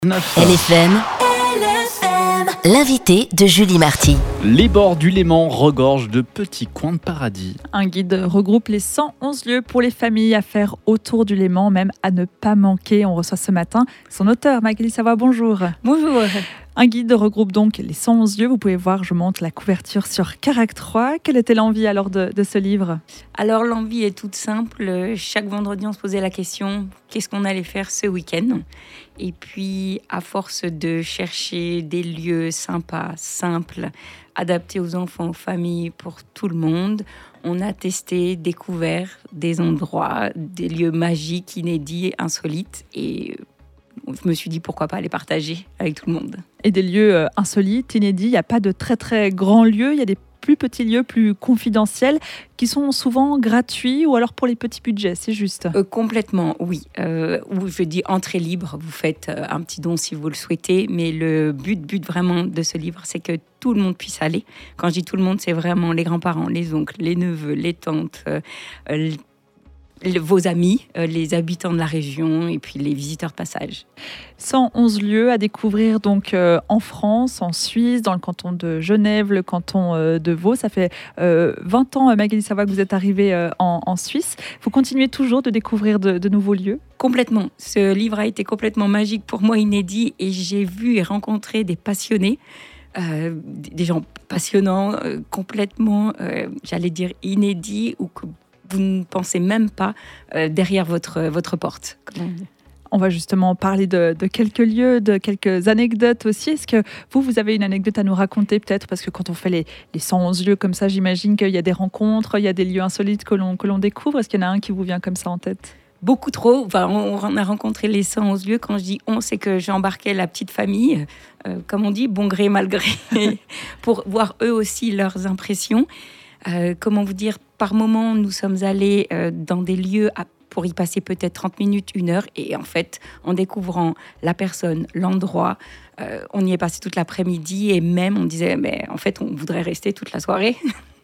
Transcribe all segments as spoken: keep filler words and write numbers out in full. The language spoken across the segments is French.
neuf. L F M, l'invité de Julie Marty. Les bords du Léman regorgent de petits coins de paradis. Un guide regroupe les cent onze lieux pour les familles à faire autour du Léman, même à ne pas manquer. On reçoit ce matin son auteur, Magali Savoie, bonjour. Bonjour. Un guide regroupe donc les cent onze lieux. Vous pouvez voir, je monte la couverture sur Carac trois. Quelle était l'envie alors de, de ce livre ? Alors l'envie est toute simple. Chaque vendredi, on se posait la question, qu'est-ce qu'on allait faire ce week-end ? Et puis, à force de chercher des lieux sympas, simples, adaptés aux enfants, aux familles, pour tout le monde, on a testé, découvert des endroits, des lieux magiques, inédits, insolites. Et je me suis dit, pourquoi pas les partager avec tout le monde. Et des lieux euh, insolites, inédits. Il n'y a pas de très très grands lieux. Il y a des plus petits lieux, plus confidentiels, qui sont souvent gratuits ou alors pour les petits budgets, c'est juste. Euh, complètement, oui. Euh, ou je dis entrée libre, vous faites euh, un petit don si vous le souhaitez, mais le but, but vraiment de ce livre, c'est que tout le monde puisse aller. Quand je dis tout le monde, c'est vraiment les grands-parents, les oncles, les neveux, les tantes, euh, euh, vos amis, euh, les habitants de la région et puis les visiteurs de passage. cent onze lieux à découvrir donc euh, en France, en Suisse, dans le canton de Genève, le canton euh, de Vaud. Ça fait euh, vingt ans, Magali Savoie, que vous êtes arrivée euh, en, en Suisse. Vous continuez toujours de découvrir de, de nouveaux lieux ? Complètement. Ce livre a été complètement magique pour moi, inédit, et j'ai vu et rencontré des passionnés. Euh, des gens passionnants, euh, complètement, euh, j'allais dire, inédits, ou que vous ne pensez même pas euh, derrière votre, votre porte. On va justement parler de, de quelques lieux, de quelques anecdotes aussi. Est-ce que vous, vous avez une anecdote à nous raconter peut-être ? Parce que quand on fait les, les cent onze lieux comme ça, j'imagine qu'il y a des rencontres, il y a des lieux insolites que l'on, que l'on découvre. Est-ce qu'il y en a un qui vous vient comme ça en tête ? Beaucoup trop. Enfin, on, on a rencontré les cent onze lieux. Quand je dis on, c'est que j'ai embarqué la petite famille, euh, comme on dit, bon gré, mal gré, pour voir eux aussi leurs impressions. Euh, comment vous dire, par moment, nous sommes allés euh, dans des lieux à, pour y passer peut-être trente minutes, une heure. Et en fait, en découvrant la personne, l'endroit, euh, on y est passé toute l'après-midi. Et même, on disait, mais en fait, on voudrait rester toute la soirée.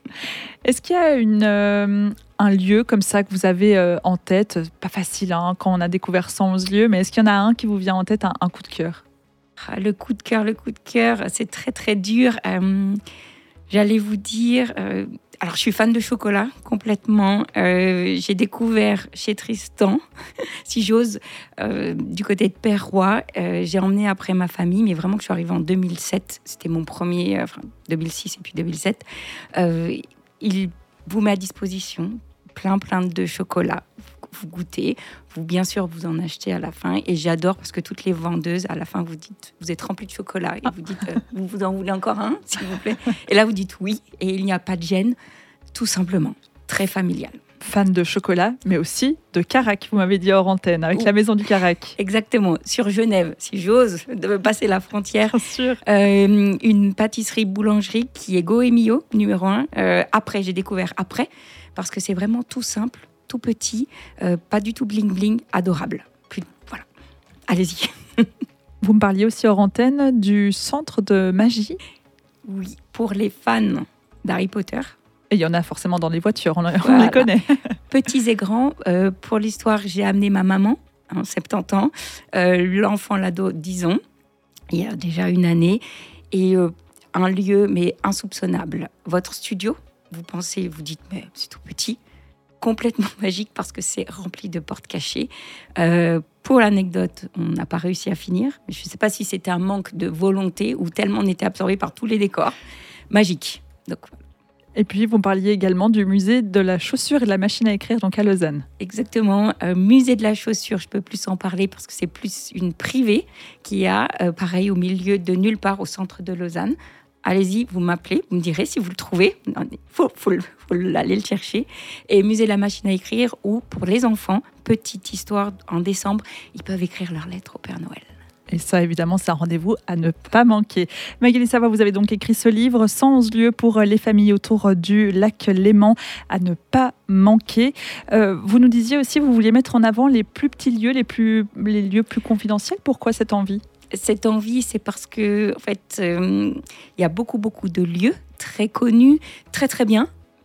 Est-ce qu'il y a une, euh, un lieu comme ça que vous avez euh, en tête ? Pas facile hein, quand on a découvert cent onze lieux, mais est-ce qu'il y en a un qui vous vient en tête, un, un coup de cœur ? Ah, le coup de cœur, le coup de cœur, c'est très, très dur. Euh, j'allais vous dire... Euh, Alors, je suis fan de chocolat, complètement. Euh, j'ai découvert chez Tristan, si j'ose, euh, du côté de Père-Roi. Euh, j'ai emmené après ma famille, mais vraiment que je suis arrivée en deux mille sept. C'était mon premier, enfin deux mille six et puis deux mille sept. Euh, il vous met à disposition plein, plein de chocolat. Vous goûtez, vous bien sûr vous en achetez à la fin, et j'adore parce que toutes les vendeuses à la fin vous dites, vous êtes rempli de chocolat et vous dites euh, vous, vous en voulez encore un s'il vous plaît, et là vous dites oui, et il n'y a pas de gêne, tout simplement, très familial. Fan de chocolat, mais aussi de Carac, vous m'avez dit hors antenne, avec Ouh. La maison du Carac. Exactement, sur Genève, si j'ose de passer la frontière. Bien sûr. Euh, une pâtisserie-boulangerie qui est Goemio, numéro un. Euh, après, j'ai découvert après, parce que c'est vraiment tout simple, tout petit, euh, pas du tout bling-bling, adorable. Puis voilà, allez-y. Vous me parliez aussi hors antenne du centre de magie ? Oui, pour les fans d'Harry Potter. Et il y en a forcément dans les voitures, on, voilà. on les connaît. Petits et grands, euh, pour l'histoire, j'ai amené ma maman, hein, soixante-dix ans, euh, l'enfant, l'ado, dix ans, il y a déjà une année, et euh, un lieu, mais insoupçonnable. Votre studio, vous pensez, vous dites, mais c'est tout petit, complètement magique parce que c'est rempli de portes cachées. Euh, pour l'anecdote, on n'a pas réussi à finir. Je ne sais pas si c'était un manque de volonté ou tellement on était absorbé par tous les décors. Magique. Donc, et puis, vous me parliez également du musée de la chaussure et de la machine à écrire, donc à Lausanne. Exactement. Euh, musée de la chaussure, je ne peux plus en parler parce que c'est plus une privée qui a, euh, pareil, au milieu de nulle part, au centre de Lausanne. Allez-y, vous m'appelez, vous me direz si vous le trouvez. Il faut, faut, faut aller le chercher. Et musée de la machine à écrire, où pour les enfants, petite histoire, en décembre, ils peuvent écrire leurs lettres au Père Noël. Et ça, évidemment, c'est un rendez-vous à ne pas manquer. Magali Savoie, vous avez donc écrit ce livre, cent onze lieux pour les familles autour du lac Léman, à ne pas manquer. Euh, vous nous disiez aussi, vous vouliez mettre en avant les plus petits lieux, les, plus, les lieux plus confidentiels. Pourquoi cette envie ? Cette envie, c'est parce que, en fait, euh, il y a beaucoup, beaucoup de lieux très connus, très, très bien,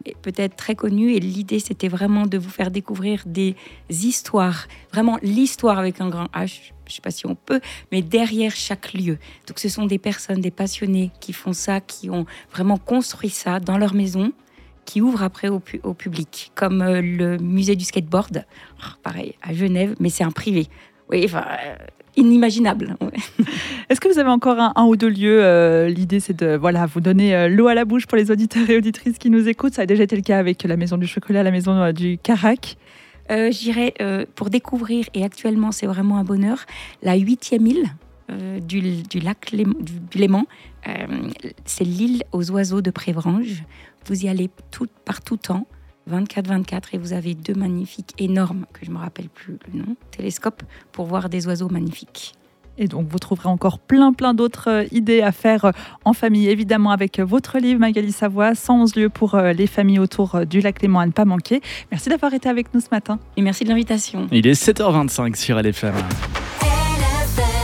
est peut-être très connu. Et l'idée, c'était vraiment de vous faire découvrir des histoires. Vraiment l'histoire avec un grand H. Je ne sais pas si on peut, mais derrière chaque lieu. Donc ce sont des personnes, des passionnés qui font ça, qui ont vraiment construit ça dans leur maison, qui ouvrent après au, pu- au public, comme euh, le musée du skateboard, oh, pareil, à Genève, mais c'est un privé. Oui, enfin, euh, inimaginable. Ouais. Est-ce que vous avez encore un, un ou deux lieux euh, L'idée, c'est de voilà, vous donner euh, l'eau à la bouche pour les auditeurs et auditrices qui nous écoutent. Ça a déjà été le cas avec la Maison du Chocolat, la Maison euh, du Carac. Euh, je dirais, euh, pour découvrir, et actuellement c'est vraiment un bonheur, la huitième île euh, du, du lac Léman, du, du Léman, euh, c'est l'île aux oiseaux de Prévrange. Vous y allez tout, par tout temps, vingt-quatre vingt-quatre, et vous avez deux magnifiques, énormes, que je ne me rappelle plus le nom, télescopes, pour voir des oiseaux magnifiques. Et donc, vous trouverez encore plein, plein d'autres euh, idées à faire euh, en famille, évidemment, avec euh, votre livre, Magali Savoie, cent onze lieux pour euh, les familles autour euh, du lac Léman à ne pas manquer. Merci d'avoir été avec nous ce matin. Et merci de l'invitation. Il est sept heures vingt-cinq sur L F M.